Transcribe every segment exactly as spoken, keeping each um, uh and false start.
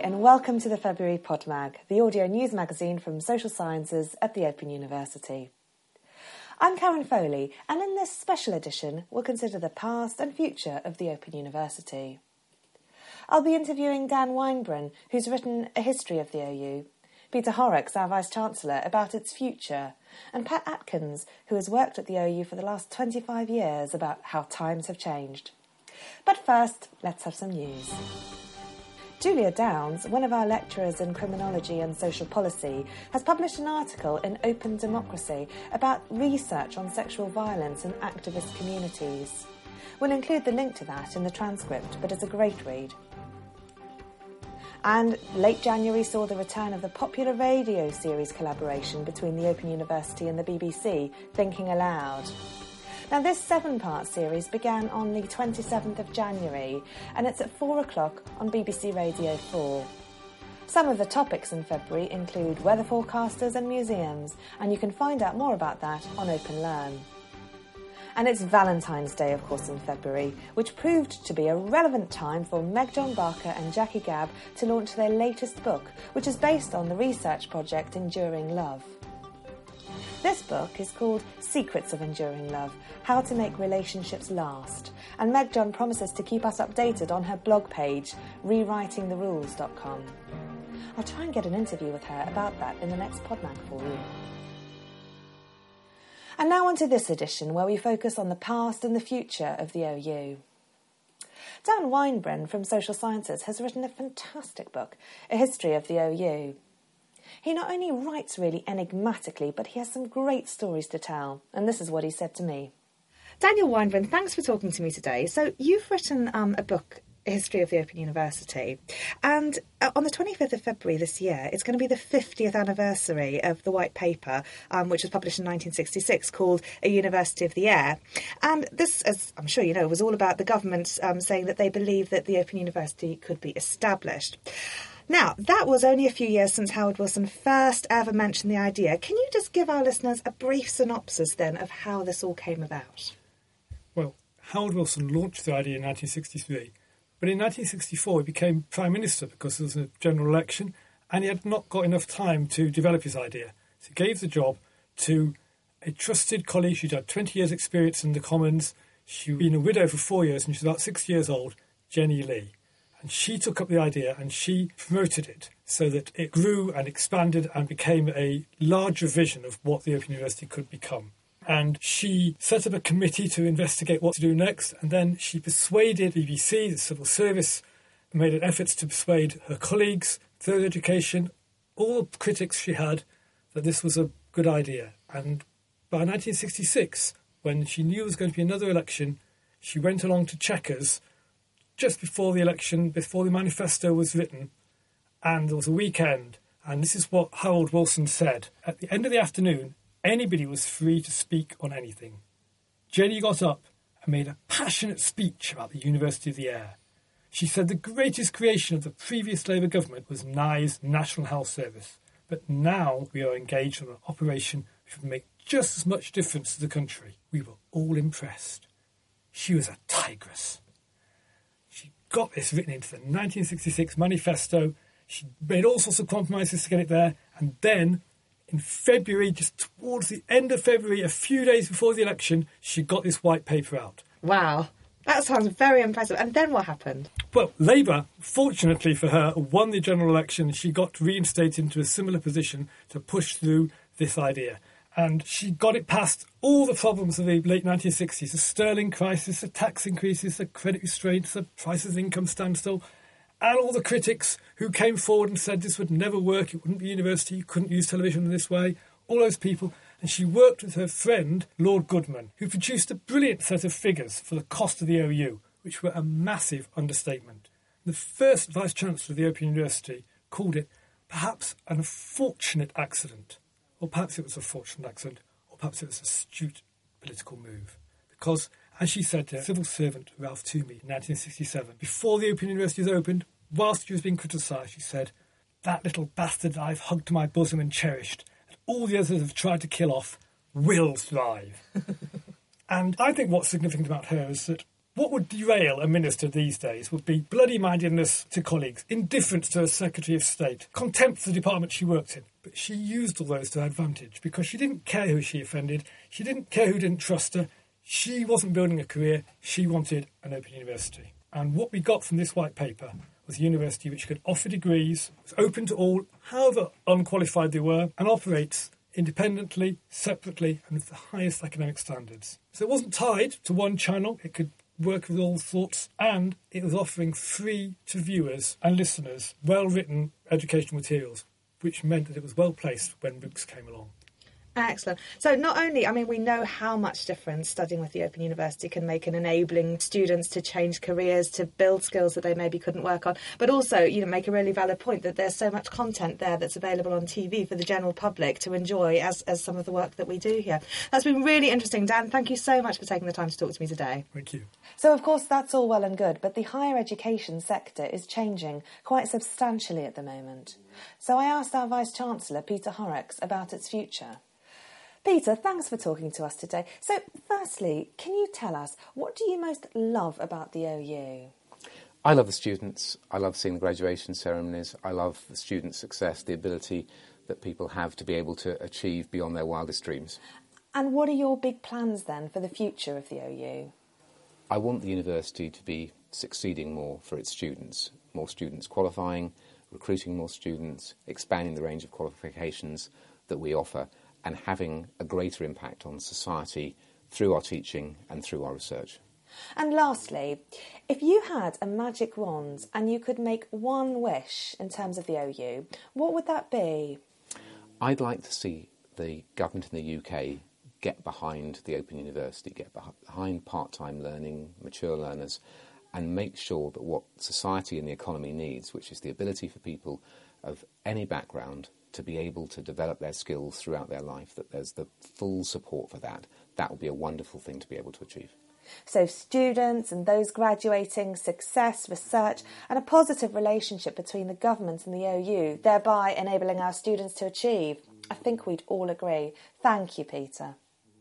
and welcome to the February Podmag, the audio news magazine from social sciences at the Open University. I'm Karen Foley, and in this special edition we'll consider the past and future of the Open University. I'll be interviewing Dan Weinbren, who's written a history of the O U, Peter Horrocks, our Vice-Chancellor, about its future, and Pat Atkins, who has worked at the O U for the last twenty-five years, about how times have changed. But first, let's have some news. Julia Downs, one of our lecturers in criminology and social policy, has published an article in Open Democracy about research on sexual violence in activist communities. We'll include the link to that in the transcript, but it's a great read. And late January saw the return of the popular radio series collaboration between the Open University and the B B C, Thinking Aloud. Now, this seven-part series began on the twenty-seventh of January, and it's at four o'clock on B B C Radio four. Some of the topics in February include weather forecasters and museums, and you can find out more about that on Open Learn. And it's Valentine's Day, of course, in February, which proved to be a relevant time for Meg John Barker and Jackie Gabb to launch their latest book, which is based on the research project Enduring Love. This book is called Secrets of Enduring Love, How to Make Relationships Last, and Meg John promises to keep us updated on her blog page, rewriting the rules dot com. I'll try and get an interview with her about that in the next Podmag for you. And now on to this edition, where we focus on the past and the future of the O U. Dan Weinbren from Social Sciences has written a fantastic book, A History of the O U. He not only writes really enigmatically, but he has some great stories to tell, and this is what he said to me. Daniel Weinbren, thanks for talking to me today. So you've written um, a book, A History of the Open University, and uh, on the twenty-fifth of February this year, it's going to be the fiftieth anniversary of the white paper, um, which was published in nineteen sixty-six, called A University of the Air. And this, as I'm sure you know, was all about the government um, saying that they believed that the Open University could be established. Now, that was only a few years since Howard Wilson first ever mentioned the idea. Can you just give our listeners a brief synopsis, then, of how this all came about? Well, Howard Wilson launched the idea in nineteen sixty-three, but in nineteen sixty-four he became Prime Minister because there was a general election, and he had not got enough time to develop his idea. So he gave the job to a trusted colleague. She'd had twenty years' experience in the Commons. She'd been a widow for four years, and she was about six years old, Jenny Lee. And she took up the idea and she promoted it so that it grew and expanded and became a larger vision of what the Open University could become. And she set up a committee to investigate what to do next, and then she persuaded B B C, the civil service, made an effort to persuade her colleagues, further education, all the critics she had, that this was a good idea. And by nineteen sixty-six, when she knew there was going to be another election, she went along to Chequers just before the election, before the manifesto was written, and there was a weekend, and this is what Howard Wilson said. At the end of the afternoon, anybody was free to speak on anything. Jenny got up and made a passionate speech about the University of the Air. She said the greatest creation of the previous Labour government was N I E's National Health Service, but now we are engaged on an operation which would make just as much difference to the country. We were all impressed. She was a tigress. She got this written into the nineteen sixty-six manifesto. She made all sorts of compromises to get it there. And then in February, just towards the end of February, a few days before the election, she got this white paper out. Wow. That sounds very impressive. And then what happened? Well, Labour, fortunately for her, won the general election. She got reinstated into a similar position to push through this idea. And she got it past all the problems of the late nineteen sixties, the sterling crisis, the tax increases, the credit restraints, the prices of income standstill, and all the critics who came forward and said this would never work, it wouldn't be a university, you couldn't use television in this way, all those people. And she worked with her friend, Lord Goodman, who produced a brilliant set of figures for the cost of the O U, which were a massive understatement. The first Vice-Chancellor of the Open University called it perhaps an unfortunate accident. Or perhaps it was a fortunate accident, or perhaps it was an astute political move. Because, as she said to civil servant Ralph Toomey in nineteen sixty-seven, before the Open University was opened, whilst she was being criticised, she said, "That little bastard I've hugged to my bosom and cherished, and all the others have tried to kill off, will thrive." And I think what's significant about her is that What would derail a minister these days would be bloody-mindedness to colleagues, indifference to a Secretary of State, contempt for the department she works in. But she used all those to her advantage because she didn't care who she offended. She didn't care who didn't trust her. She wasn't building a career. She wanted an open university. And what we got from this white paper was a university which could offer degrees, was open to all, however unqualified they were, and operates independently, separately, and with the highest academic standards. So it wasn't tied to one channel. It could work with all sorts, and it was offering free to viewers and listeners well-written educational materials, which meant that it was well-placed when MOOCs came along. Excellent. So not only, I mean, we know how much difference studying with the Open University can make in enabling students to change careers, to build skills that they maybe couldn't work on, but also, you know, make a really valid point that there's so much content there that's available on T V for the general public to enjoy as, as some of the work that we do here. That's been really interesting. Dan, thank you so much for taking the time to talk to me today. Thank you. So, of course, that's all well and good, but the higher education sector is changing quite substantially at the moment. So I asked our Vice-Chancellor, Peter Horrocks, about its future. Peter, thanks for talking to us today. So, firstly, can you tell us, what do you most love about the O U? I love the students. I love seeing the graduation ceremonies. I love the student success, the ability that people have to be able to achieve beyond their wildest dreams. And what are your big plans, then, for the future of the O U? I want the university to be succeeding more for its students, more students qualifying, recruiting more students, expanding the range of qualifications that we offer, and having a greater impact on society through our teaching and through our research. And lastly, if you had a magic wand and you could make one wish in terms of the O U, what would that be? I'd like to see the government in the U K get behind the Open University, get behind part-time learning, mature learners, and make sure that what society and the economy needs, which is the ability for people of any background to be able to develop their skills throughout their life, that there's the full support for that. That would be a wonderful thing to be able to achieve. So students and those graduating, success, research, and a positive relationship between the government and the O U, thereby enabling our students to achieve. I think we'd all agree. Thank you, Peter.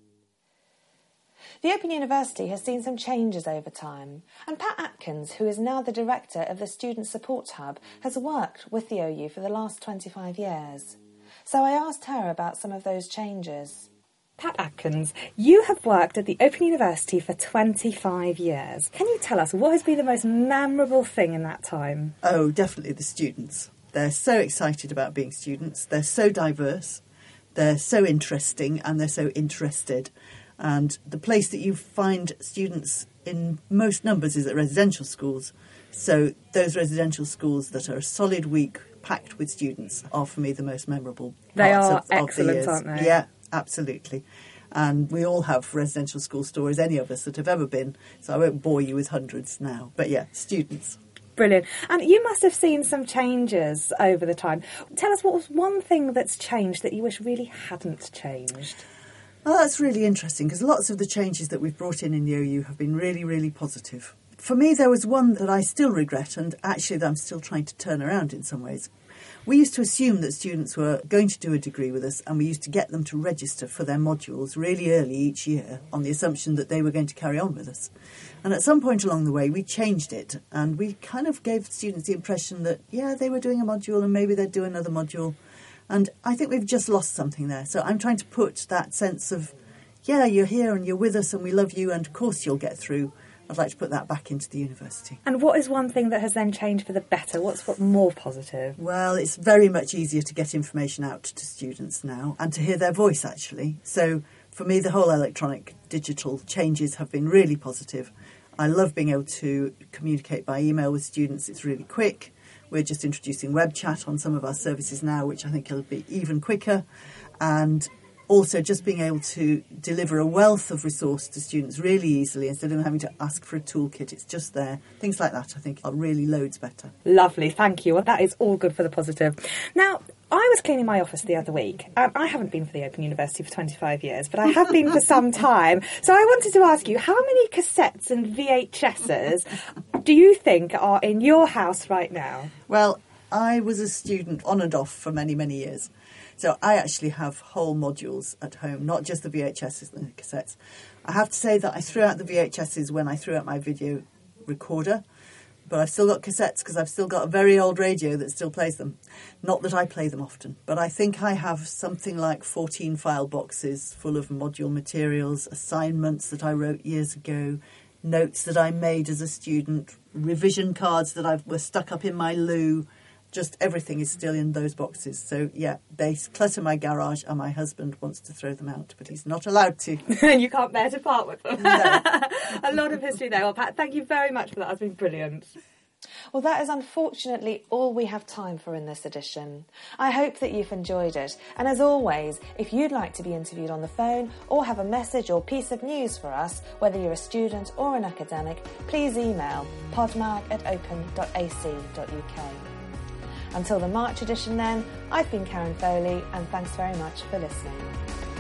The Open University has seen some changes over time, and Pat Atkins, who is now the director of the Student Support Hub, has worked with the O U for the last twenty-five years. So I asked her about some of those changes. Pat Atkins, you have worked at the Open University for twenty-five years. Can you tell us what has been the most memorable thing in that time? Oh, definitely the students. They're so excited about being students. They're so diverse. They're so interesting and they're so interested. And the place that you find students in most numbers is at residential schools. So those residential schools that are a solid week packed with students are for me the most memorable they parts are of, excellent, of the years. Aren't they? Yeah, absolutely. And we all have residential school stories, any of us that have ever been. So I won't bore you with hundreds now. But yeah, students. Brilliant. And you must have seen some changes over the time. Tell us, what was one thing that's changed that you wish really hadn't changed? Well, that's really interesting because lots of the changes that we've brought in in the O U have been really, really positive. For me, there was one that I still regret and actually that I'm still trying to turn around in some ways. We used to assume that students were going to do a degree with us and we used to get them to register for their modules really early each year on the assumption that they were going to carry on with us. And at some point along the way, we changed it and we kind of gave students the impression that, yeah, they were doing a module and maybe they'd do another module. And I think we've just lost something there. So I'm trying to put that sense of, yeah, you're here and you're with us and we love you and of course you'll get through. I'd like to put that back into the university. And what is one thing that has then changed for the better? What's what more positive? Well, it's very much easier to get information out to students now and to hear their voice, actually. So for me, the whole electronic digital changes have been really positive. I love being able to communicate by email with students. It's really quick. We're just introducing web chat on some of our services now, which I think will be even quicker. And also just being able to deliver a wealth of resource to students really easily instead of having to ask for a toolkit. It's just there. Things like that, I think, are really loads better. Lovely, thank you. Well, that is all good for the positive. Now, I was cleaning my office the other week. Um, I haven't been for the Open University for twenty-five years, but I have been for some time. So I wanted to ask you, how many cassettes and V H S's do you think are in your house right now? Well, I was a student on and off for many, many years. So I actually have whole modules at home, not just the V H Ss and the cassettes. I have to say that I threw out the V H Ss when I threw out my video recorder, but I've still got cassettes because I've still got a very old radio that still plays them. Not that I play them often, but I think I have something like fourteen file boxes full of module materials, assignments that I wrote years ago, notes that I made as a student, revision cards that I were stuck up in my loo. Just everything is still in those boxes. So, yeah, they clutter my garage and my husband wants to throw them out, but he's not allowed to. And you can't bear to part with them. No. A lot of history there. Well, Pat, thank you very much for that. That's been brilliant. Well, that is unfortunately all we have time for in this edition. I hope that you've enjoyed it. And as always, if you'd like to be interviewed on the phone or have a message or piece of news for us, whether you're a student or an academic, please email podmag at open dot a c dot u k. Until the March edition then, I've been Karen Foley, and thanks very much for listening.